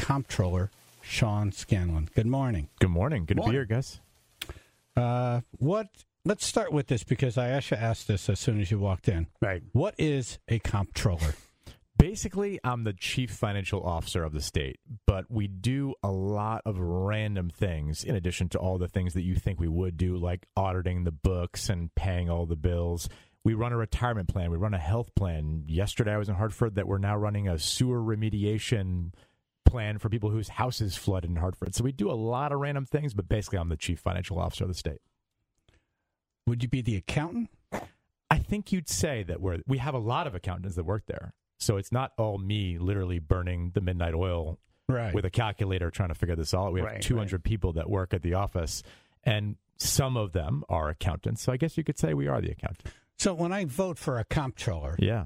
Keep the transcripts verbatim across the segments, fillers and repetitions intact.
Comptroller Sean Scanlon. Good morning. Good morning. Good morning. to be here, guys. Uh, what? Let's start with this because Ayesha asked this as soon as you walked in. Right. What is a comptroller? Basically, I'm the chief financial officer of the state, but we do a lot of random things in addition to all the things that you think we would do, like auditing the books and paying all the bills. We run a retirement plan. We run a health plan. Yesterday, I was in Hartford that we're now running a sewer remediation plan for people whose houses flooded in Hartford. So we do a lot of random things, but basically, I'm the chief financial officer of the state. Would you be the accountant? I think you'd say that we're, we have a lot of accountants that work there. So it's not all me literally burning the midnight oil right. with a calculator trying to figure this all out. We have right, two hundred right. people that work at the office, and some of them are accountants. So I guess you could say we are the accountant. So when I vote for a comptroller, yeah,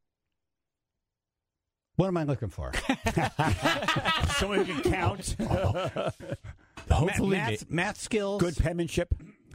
what am I looking for? Someone who can count. oh. Hopefully, math, math skills. Good penmanship.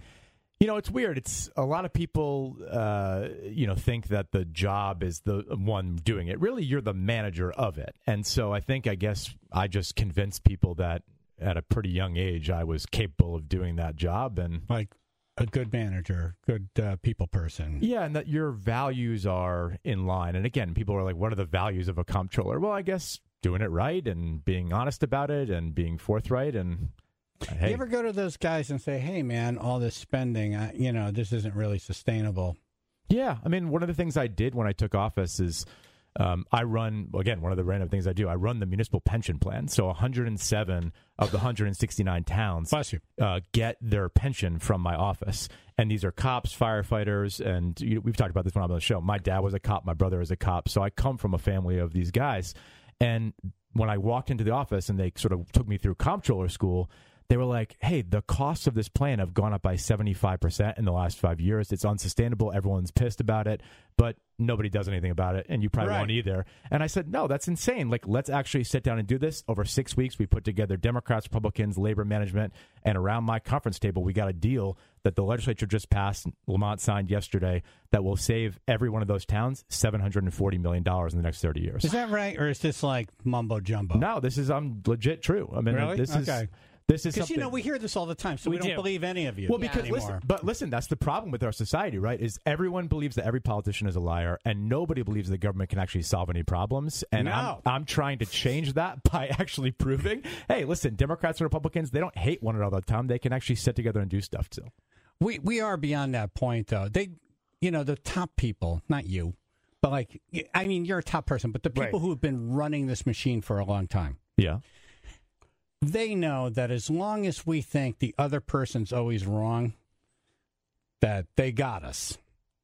You know, it's weird. It's a lot of people, uh, you know, think that the job is the one doing it. Really, you're the manager of it. And so I think, I guess, I just convinced people that at a pretty young age I was capable of doing that job. And like a good manager, good uh, people person. Yeah, and that your values are in line. And again, people are like, what are the values of a comptroller? Well, I guess doing it right and being honest about it and being forthright and... Hey. You ever go to those guys and say, hey, man, all this spending, uh, you know, this isn't really sustainable? Yeah. I mean, one of the things I did when I took office is um, I run, again, one of the random things I do, I run the municipal pension plan. So one hundred seven of the one hundred sixty-nine towns Bless you. Uh, get their pension from my office. And these are cops, firefighters, and you know, we've talked about this when I'm on the show. My dad was a cop. My brother is a cop. So I come from a family of these guys. And when I walked into the office and they sort of took me through comptroller school, they were like, hey, the costs of this plan have gone up by seventy-five percent in the last five years. It's unsustainable. Everyone's pissed about it, but nobody does anything about it, and you probably right. won't either. And I said, no, that's insane. Like, let's actually sit down and do this. Over six weeks, we put together Democrats, Republicans, labor management, and around my conference table, we got a deal that the legislature just passed, Lamont signed yesterday, that will save every one of those towns seven hundred forty million dollars in the next thirty years. Is that right, or is this like mumbo-jumbo? No, this is um, legit true. I mean, really? this okay. is... This is because, you something... know, we hear this all the time, so we, we don't do. believe any of you Well, because, anymore. listen, but listen, that's the problem with our society, right, is everyone believes that every politician is a liar, and nobody believes the government can actually solve any problems. And no. I'm, I'm trying to change that by actually proving, hey, listen, Democrats and Republicans, they don't hate one another all the time. They can actually sit together and do stuff, too. We, we are beyond that point, though. They, you know, the top people, not you, but like, I mean, you're a top person, but the people Right. who have been running this machine for a long time. Yeah. They know that as long as we think the other person's always wrong, that they got us.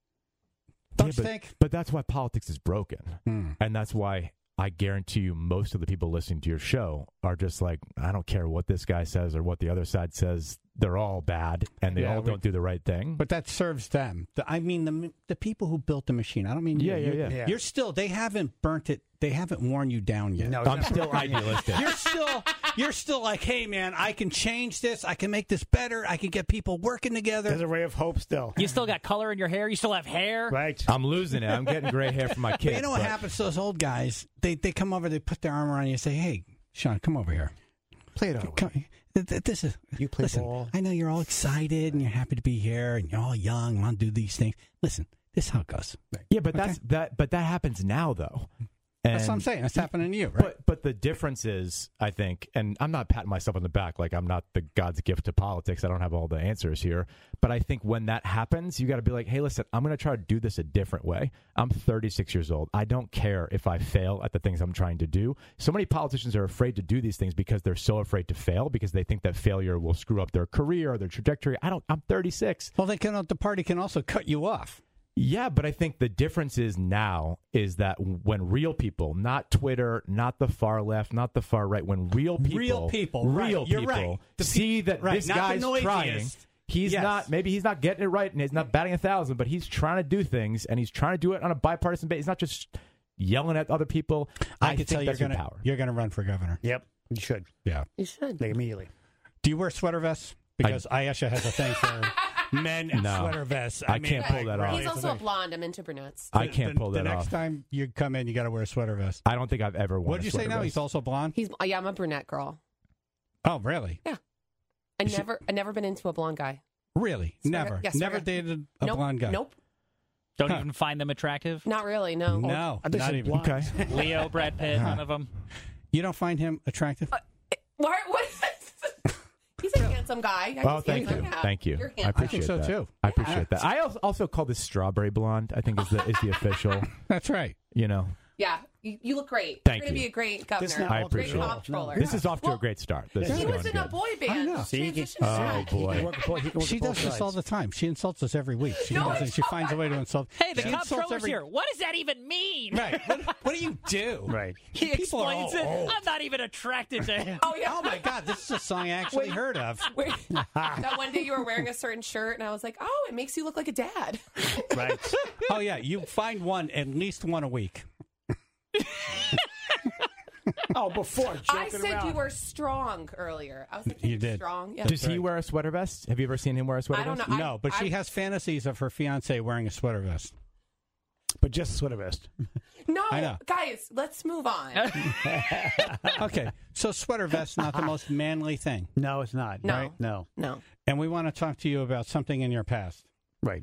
Don't Yeah, you but, think? But that's why politics is broken. Hmm. And that's why I guarantee you most of the people listening to your show are just like, I don't care what this guy says or what the other side says. They're all bad, and they Yeah, all we- don't do the right thing. But that serves them. The, I mean, the the people who built the machine. I don't mean you. Yeah, yeah, You're- yeah. Yeah. You're still, they haven't burnt it. They haven't worn you down yet. No, I'm still idealistic. You're still, you're still like, hey, man, I can change this. I can make this better. I can get people working together. There's a ray of hope still. You still got color in your hair. You still have hair. Right. I'm losing it. I'm getting gray hair from my kids. But you know what but- happens to those old guys? They they come over, they put their arm around you and say, hey, Sean, come over here. Play it over. Come, th- th- this is, You play listen, ball. I know you're all excited and you're happy to be here and you're all young and want to do these things. Listen, this is how it goes. Yeah, but Okay. that's that. But that happens now, though. And, That's what I'm saying. That's happening to you, right? But but the difference is, I think, and I'm not patting myself on the back like I'm not the God's gift to politics. I don't have all the answers here. But I think when that happens, you got to be like, hey, listen, I'm going to try to do this a different way. I'm thirty-six years old. I don't care if I fail at the things I'm trying to do. So many politicians are afraid to do these things because they're so afraid to fail because they think that failure will screw up their career or their trajectory. I don't. I'm thirty-six. Well, they can. The party can also cut you off. Yeah, but I think the difference is now is that when real people, not Twitter, not the far left, not the far right, when real people, Real people, real right, you're people right. The pe- see that right, this not the guy's noisiest. trying, he's Yes. not, maybe he's not getting it right and he's not batting a thousand, but he's trying to do things and he's trying to do it on a bipartisan basis. He's not just yelling at other people. I, I can think tell you you're that's your going to power. you're going to run for governor. Yep. You should. Yeah. You should. Like immediately. Do you wear sweater vests? Because Ayesha has a thing for men in No. sweater vests. I mean, can't pull like, that off. really, He's it's also a like- blonde. I'm into brunettes. I can't the, pull that the next off. time you come in, you got to wear a sweater vest. I don't think I've ever worn What a did you say sweater now? vest. He's also blonde? He's yeah, I'm a brunette girl. Oh, really? I never, I never been into a blonde guy. Really? Swear to- Never. yeah, swear Never to- dated a nope, blonde guy? Nope, Don't Huh. even find them attractive. not really. No. No, I think not she's even. blonde. Okay. Leo, Brad Pitt, none of them. You don't find him attractive? What? What? He's a handsome guy. I Oh, just thank handsome, you, yeah. thank you. You're I handsome. appreciate so, that. too. I appreciate that. I also, also call this strawberry blonde. I think is the is the official. That's right. You know, Yeah, you, you look great. Thank You're going to you. be a great governor. This now I alters appreciate the it. law. Comptroller. this is off to Well, a great start. This He is was going in a good. boy I band. know. See, he can- Transition to Oh, that. boy. He can work with both- he can work She with both does this sides. all the time. She insults us every week. She, No, doesn't, it's she finds a way to insult. Hey, the she insults comptroller's every- here. What does that even mean? Right. What, what do you do? Right. He People are explains all it. old. I'm not even attracted to him. Oh, yeah. Oh, my God. This is a song I actually heard of. Wait, that one day you were wearing a certain shirt, and I was like, "Oh, it makes you look like a dad." Right. Oh, yeah. You find one, at least one a week. Oh, before joking I said around. you were strong earlier. I was like, You "You're did. strong." Yeah. Does he wear a sweater vest? Have you ever seen him wear a sweater I don't vest? know. I- No, but she I- has fantasies of her fiance wearing a sweater vest. But just a sweater vest. No, I know. guys, let's move on. Okay. So sweater vest, not the most manly thing. No, it's not. No. Right? No. No. And we want to talk to you about something in your past. Right.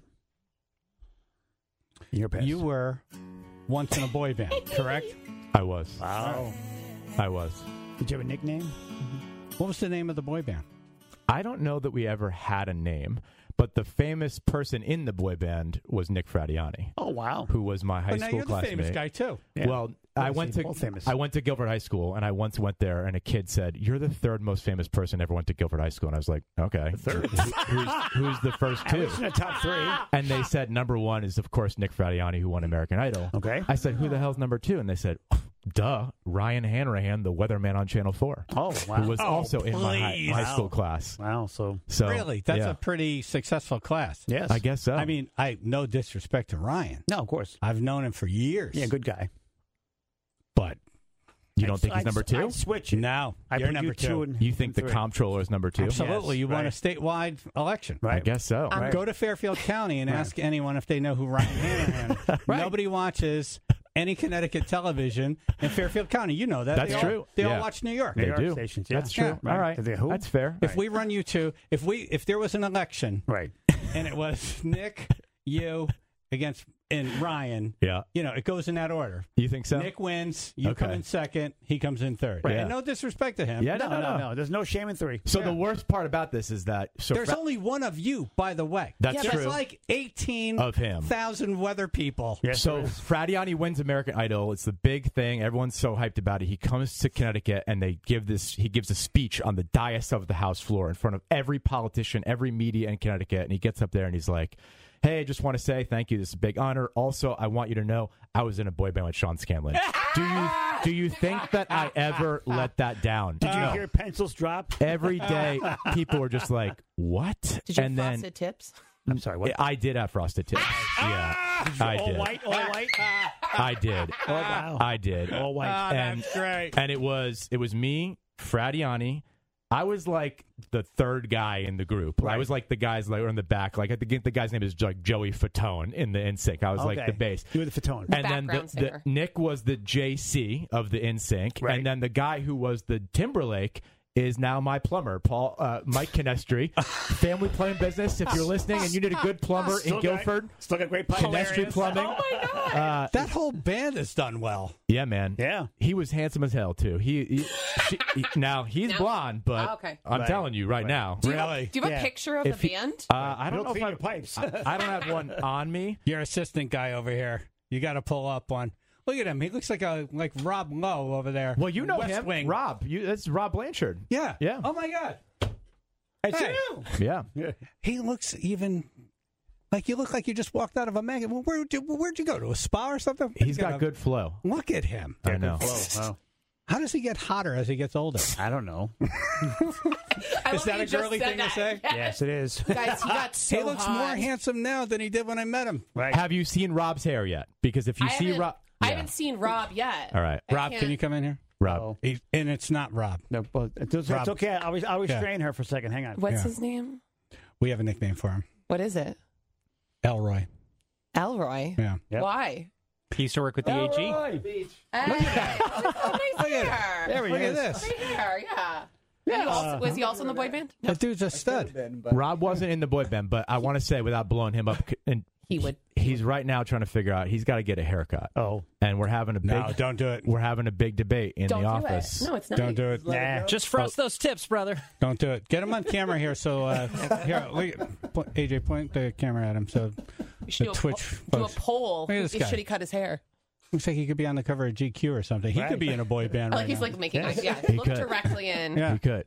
Your past. You were once in a boy band, correct? I was. Wow. I was. Did you have a nickname? What was the name of the boy band? I don't know that we ever had a name, but the famous person in the boy band was Nick Fradiani, Oh, wow. who was my high But now school you're the classmate. famous guy, too. Yeah. Well, I Both went seem to both famous. I went to Guilford High School, and I once went there, and a kid said, "You're the third most famous person ever went to Guilford High School," and I was like, "Okay, third. who's, who's the first I two?" was in the top three. And they said number one is of course Nick Fradiani, who won American Idol. Okay. I said, "Who the hell's number two?" And they said, "Duh, Ryan Hanrahan, the weatherman on Channel Four, Oh, wow. who was also in my high, please. high Wow. school class." Wow. So, So Really? That's yeah. a pretty successful class. yes. I guess so. I mean, I no disrespect to Ryan. No, of course. I've known him for years. Yeah, good guy. But you don't think he's I'd- number two? I'd switch it. no, I you're put number you two. two and You think the three. comptroller is number two? Absolutely. Yes, you want right. a statewide election. Right. I guess so. Um, Right. Go to Fairfield County and Right. ask anyone if they know who Ryan Hanrahan is. Right. Nobody watches any Connecticut television in Fairfield County. You know that. That's They all- true. They all Yeah. watch New York. New They York do. stations, yeah. That's true. Yeah. All right. The who? That's fair. If we run you two, if we if there was an election Right. and it was Nick, you against and Ryan, Yeah. you know, it goes in that order. You think so? Nick wins, you Okay. come in second, he comes in third. Right. And no disrespect to him. Yeah, No, no, no, no. no. There's no shame in three. So the worst part about this is that so There's Fra- only one of you, by the way. That's There's true. like eighteen Of him. thousand weather people. Yes, So there is. Fradiani wins American Idol. It's the big thing. Everyone's so hyped about it. He comes to Connecticut and they give this. He gives a speech on the dais of the House floor in front of every politician, every media in Connecticut. And he gets up there and he's like, "Hey, I just want to say thank you. This is a big honor. Also, I want you to know I was in a boy band with Sean Scanlon. do you do you think that I ever let that down? Did you No. hear pencils drop? Every day, people were just like, "What?" Did you and have then frosted tips? I'm sorry. What? I did have frosted tips. Yeah, I all did. white. All white. I did. Oh, wow. I did. All white. and, great. and it was it was me, Fradiani. I was like the third guy in the group. I Right. was like the guys that were in the back. Like I think the guy's name is like Joey Fatone in the N Sync. I was like Okay. the bass. You were the Fatone. And then the, background the singer. Nick was the J C of the N Sync, Right. and then the guy who was the Timberlake is now my plumber, Paul uh, Mike Canestri. Family plumbing business. If you're listening and you need a good plumber Still in got- Guilford, Still got great pipes. Canestri Plumbing. Oh my god! Uh, That whole band has done well. yeah, man. Yeah. He was handsome as hell too. He, he, she, he now he's Now? blonde, but Oh, okay. I'm Right. telling you right, Right. now. do you have, really? do you have Yeah. a picture of If the he- band? Uh, I don't You'll know if clean I, your pipes. I, I don't have one on me. Your assistant guy over here. You got to pull up one. Look at him. He looks like a like Rob Lowe over there. Well, you know West him, Wing. Rob. You, that's Rob Blanchard. Yeah. Yeah. Oh my God. It's Hey. you. Yeah. Yeah. He looks even like you look like you just walked out of a magazine. Well, where'd you, where'd you go to a spa or something? He's got good flow. Look at him. I know. Flow. Wow. How does he get hotter as he gets older? I don't know. I Is love that you a just girly said thing to that. say? Yes, it is. Guys, he got so he looks hot. more handsome now than he did when I met him. Right. Have you seen Rob's hair yet? Because if you I see haven't- Rob, I Yeah. haven't seen Rob yet. All right. I Rob, can't- can you come in here? Rob. Oh. He, and it's not Rob. No, but it's, it's Rob. okay. I'll, I'll restrain her for a second. Hang on. What's Yeah. his name? We have a nickname for him. What is it? Elroy. Elroy. Yeah. Yep. Why? He used to work with the A G. Hey, oh, nice hair. There he Look at is. this. Great hair, yeah. He also- was he also in the boy band? That dude's a stud. Rob wasn't in the boy band, but I want to say without blowing him up, and He would. he's right now trying to figure out he's got to get a haircut. Oh. And we're having a big No, don't do it. we're having a big debate in Don't the do office. it. No, it's not. Don't do it. Nah. Just froze those tips, brother. Don't do it. Get him on camera here. So uh, here, look, point, A J, point the camera at him. So We should the do a, Twitch po- do a folks. poll. Look at this He guy. should he cut his hair? Looks like he could be on the cover of G Q or something. He Right. could be in a boy band Like right he's now. like making Yes. yeah. He Look could. directly in. Yeah. You could.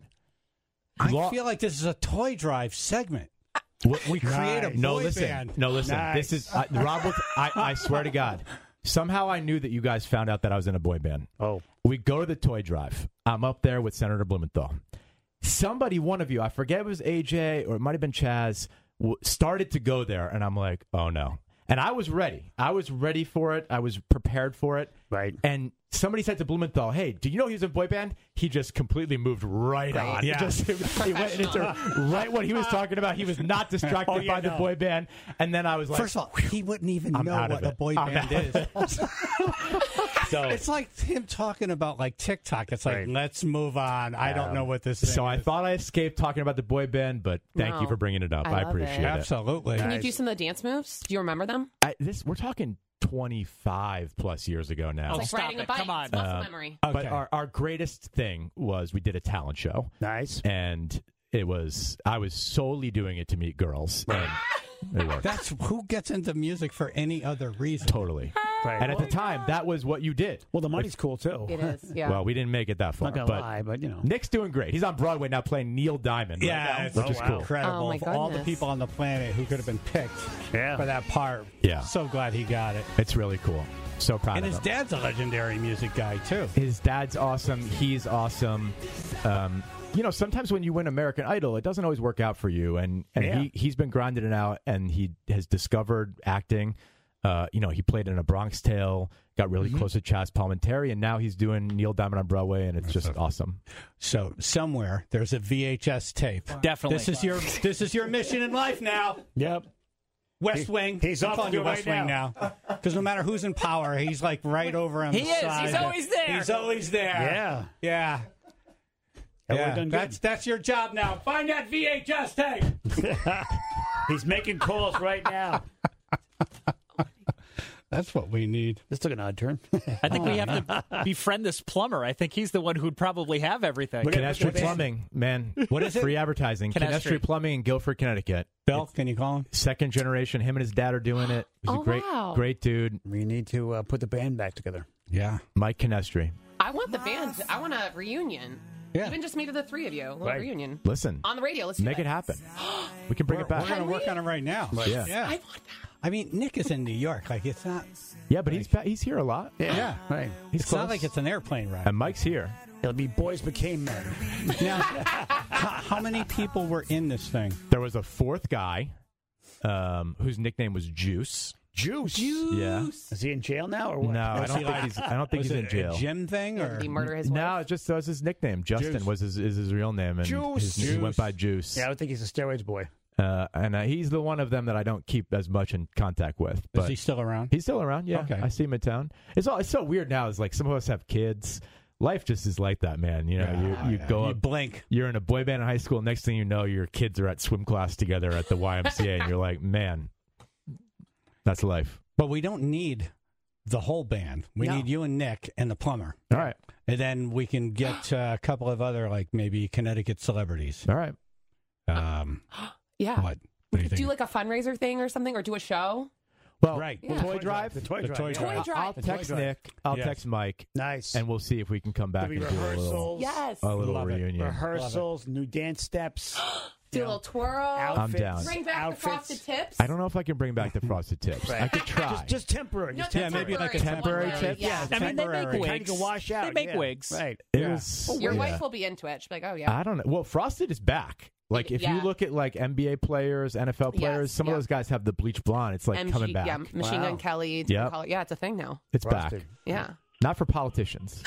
I Law- feel like this is a toy drive segment. We create a Nice. boy No, listen. band. No, listen. Nice. This is uh, Rob. will- I, I swear to God. Somehow I knew that you guys found out that I was in a boy band. Oh. We go to the toy drive. I'm up there with Senator Blumenthal. Somebody, one of you, I forget if it was A J or it might have been Chaz, w- started to go there, and I'm like, oh no. And I was ready. I was ready for it. I was prepared for it. Right. And somebody said to Blumenthal, hey, do you know he was in a boy band? He just completely moved right Right. on. Yeah. Just, he went into right what he was talking about. He was not distracted Oh, yeah, by the no. boy band. And then I was like, First of all, he wouldn't even I'm know out of what a it. boy I'm band out is. so, It's like him talking about like TikTok. It's like, Right. let's move on. I don't know what this is. so I thought I escaped talking about the boy band, but thank No. you for bringing it up. I I, love appreciate it. it. Absolutely. Can you do some of the dance moves? Do you remember them? I, this we're talking twenty-five plus years ago now. Oh, It's like stop riding a it. bike. Come on. It's muscle Uh, memory. But Okay. our, our greatest thing was we did a talent show, Nice. and it was I was solely doing it to meet girls. And it worked. That's who gets into music for any other reason. Totally. Right. And at the time, that was what you did. well, the money's cool, too. It is. Yeah. Well, we didn't make it that far. Not going to but lie, but, you know. Nick's doing great. He's on Broadway now playing Neil Diamond. right Yeah, now, it's which oh, is wow. cool. incredible. Oh, my Of all the goodness. people on the planet who could have been picked Yeah. for that part. Yeah. So glad he got it. It's really cool. So proud And of his him. dad's a legendary music guy, too. His dad's awesome. He's awesome. Um, you know, sometimes when you win American Idol, it doesn't always work out for you. And, and Yeah. he, he's been grinding it out, and he has discovered acting. Uh, you know, he played in A Bronx Tale, got really close to Chaz Palminteri, and now he's doing Neil Diamond on Broadway, and it's just awesome. So somewhere there's a V H S tape. Definitely. This is your this is your mission in life now. Yep. West He- Wing. he's I'm off calling to you it West right Wing now. Because no matter who's in power, he's like right over on He the is. side. He's always there. He's always there. Yeah. Yeah. That Yeah. would've done good. That's that's your job now. Find that V H S tape. He's making calls right now. That's what we need. This took an odd turn. I think we have to befriend this plumber. I think he's the one who'd probably have everything. Look at- Canestry Plumbing, man. What is it? Free advertising. Canestry. Canestry Plumbing in Guilford, Connecticut. Bill, can you call him? Second generation. Him and his dad are doing it. He's Oh, a great, wow. great dude. We need to uh, put the band back together. Yeah. Mike Canestry. I want the band. I want a reunion. Yeah. Even just meet the three of you. A little Right. reunion. Listen, On the radio. Let's do make it happen. We can bring We're, it back. we're going to work we? on it right now. Yeah. Yeah. I want that. I mean, Nick is in New York. Like, it's not. Yeah, but he's ba- he's here a lot. Yeah. Right. He's It's close. not like it's an airplane ride. And Mike's here. It'll be Boys Became Men. Now, how, how many people were in this thing? There was a fourth guy um, whose nickname was Juice. Juice. Yeah. Is he in jail now or what? No, I Was don't he think like- he's. I don't think Was he's it in jail. a gym thing? Or Did he murder his wife? No, it just was his nickname. Justin Juice. was his is his real name, and Juice. his- he Juice. went by Juice. Yeah, I would think he's a steroids boy. Uh, and uh, he's the one of them that I don't keep as much in contact with. Is But he still around? he's still around. Yeah, Okay. I see him in town. It's all. It's so weird now. It's like some of us have kids. Life just is like that, man. You know, Yeah, you, you yeah. go You up. blink. You're in a boy band in high school. Next thing you know, your kids are at swim class together at the Y M C A, and you're like, man, that's life. But we don't need the whole band. We No. need you and Nick and the plumber. All right, And then we can get uh, a couple of other, like maybe Connecticut celebrities. all right. Um, Yeah. what? What do you Do think? like a fundraiser thing or something, or do a show. Well, Right. Yeah. Toy drive. The toy The drive. toy yeah. drive. Toy drive. I'll The text toy drive. Nick. I'll Yes. text Mike, Nice. and we'll see if we can come back There'll and be do a little, rehearsals. Yes. a little Love it. reunion. Rehearsals, new dance steps. Do a little twirl. I'm down. Bring back Outfits. the frosted tips. I don't know if I can bring back the frosted tips. Right. I could try. Just, just temporary. No, Just Yeah, temporary. maybe like a temporary one tip. way. Yeah. I mean, they make Temporary. wigs. Kind of can wash out. They make yeah. wigs. Right. It Yeah. was. Your yeah. wife will be into it. She'll be like, oh, yeah. I don't know. Well, frosted is back. Like if you Yeah. look at like N B A players, N F L players, Yes, some yeah. of those guys have the bleach blonde. It's like M G coming back. Yeah, Machine Wow. Gun Kelly. Yep. different color. Yeah, it's a thing now. It's Frosted. back. Yeah. Not for politicians.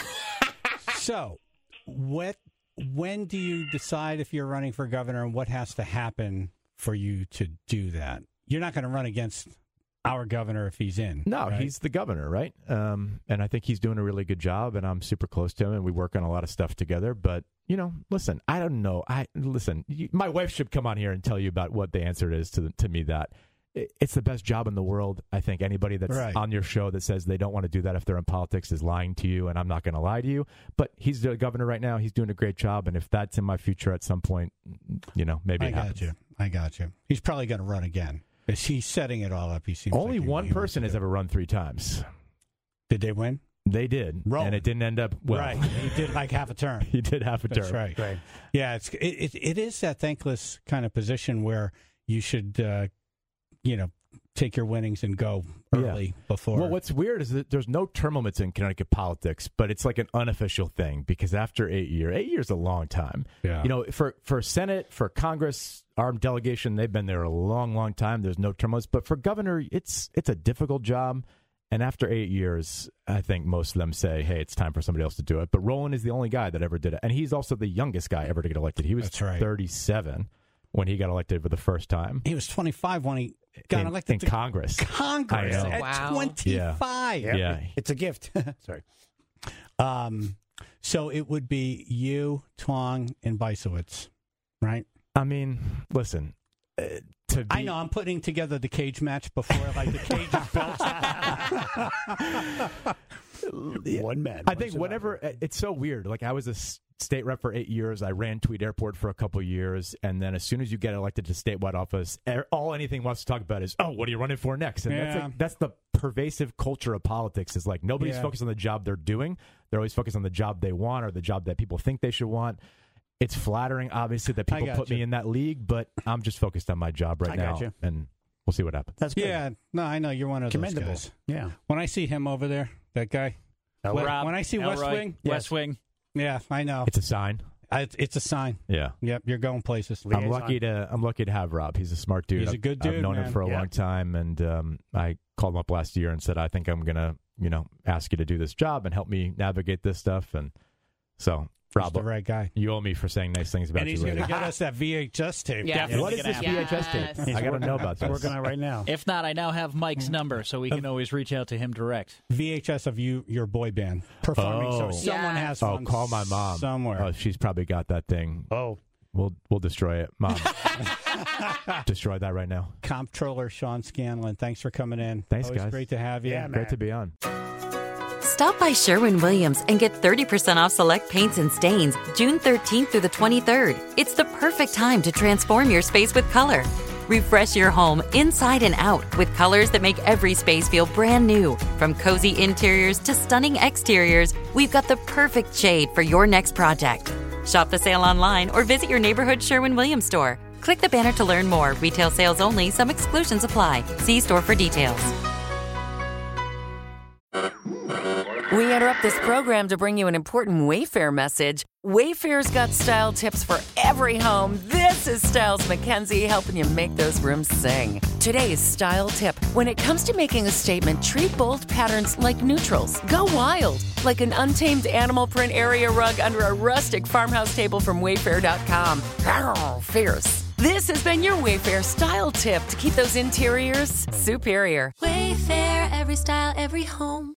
So, what? When do you decide if you're running for governor, and what has to happen for you to do that. You're not going to run against our governor if he's in. No, right? he's the governor, right? Um, and I think he's doing a really good job, and I'm super close to him, and we work on a lot of stuff together. But, you know, listen, I don't know. I Listen, you, my wife should come on here and tell you about what the answer is to, to me that. It's the best job in the world. I think anybody that's right. on your show that says they don't want to do that if they're in politics is lying to you, and I'm not going to lie to you. But he's the governor right now. He's doing a great job, and if that's in my future at some point, you know, maybe I it got happens. you. I got you. He's probably going to run again. Is he setting it all up? He seems Only like he- one he person wants has to do ever run three times. it. Did they win? They did, Rowan. and it didn't end up well. Right. He did like half a term. He did half a That's term. right. Right. Yeah, it's it, it, it is that thankless kind of position where you should, uh, you know, take your winnings and go early Yeah. before. Well, what's weird is that there's no term limits in Connecticut politics, but it's like an unofficial thing because after eight years, eight years is a long time. Yeah. You know, for for Senate, for Congress, our delegation, they've been there a long, long time. There's no term limits, but for governor, it's it's a difficult job. And after eight years, I think most of them say, hey, it's time for somebody else to do it. But Rowan is the only guy that ever did it. And he's also the youngest guy ever to get elected. He was That's right. thirty-seven when he got elected for the first time. He was twenty-five when he got in, elected in to Congress. Congress I know. at Wow. twenty-five. Yeah. Yeah. It's a gift. Sorry. Um, so it would be you, Tong, and Bisowitz, right? I mean, listen. Uh, to be, I know. I'm putting together the cage match before, like the cage is built. One man. I one think survivor. whenever it's so weird. Like I was a s- state rep for eight years. I ran Tweed Airport for a couple of years, and then as soon as you get elected to statewide office, er- all anything wants to talk about is, oh, what are you running for next? And that's Yeah. like, that's the pervasive culture of politics. Is like nobody's Yeah. focused on the job they're doing. They're always focused on the job they want or the job that people think they should want. It's flattering, obviously, that I people put gotcha. me in that league, but I'm just focused on my job right I now, gotcha. and we'll see what happens. That's good. Yeah, no, I know you're one of those Commendable. guys. Yeah. When I see him over there, that guy, Elroy. when, Rob, when I see West Elroy, Wing, West Wing. yeah, I know. It's a sign. I, it's a sign. Yeah. Yep, you're going places. I'm lucky to I'm lucky to have Rob. He's a smart dude. He's a I've- good I've dude, known man. him for a Yeah. long time, and um, I called him up last year and said, I think I'm gonna, you know, ask you to do this job and help me navigate this stuff. And so, He's Rob, the right guy. you owe me for saying nice things about And he's you. going to later. get us that V H S tape. Yeah. Definitely What is gonna this happen. V H S Yes. tape? He's I got to working- know about He's this. working on it right now. If not, I now have Mike's number, so we can always reach out to him direct. V H S of you, your boy band performing. Oh. So someone Yeah. has Oh, one call my mom somewhere. Oh, she's probably got that thing. Oh, We'll we'll destroy it, Mom. Destroy that right now. Comptroller Sean Scanlon, thanks for coming in. Thanks, Always guys. great to have you. Yeah, man. Great to be on. Stop by Sherwin-Williams and get thirty percent off select paints and stains June thirteenth through the twenty-third. It's the perfect time to transform your space with color. Refresh your home inside and out with colors that make every space feel brand new. From cozy interiors to stunning exteriors, we've got the perfect shade for your next project. Shop the sale online or visit your neighborhood Sherwin-Williams store. Click the banner to learn more. Retail sales only. Some exclusions apply. See store for details. We interrupt this program to bring you an important Wayfair message. Wayfair's got style tips for every home. This is Styles McKenzie helping you make those rooms sing. Today's style tip. When it comes to making a statement, treat bold patterns like neutrals. Go wild, like an untamed animal print area rug under a rustic farmhouse table from Wayfair dot com. Arr, fierce. This has been your Wayfair style tip to keep those interiors superior. Wayfair, every style, every home.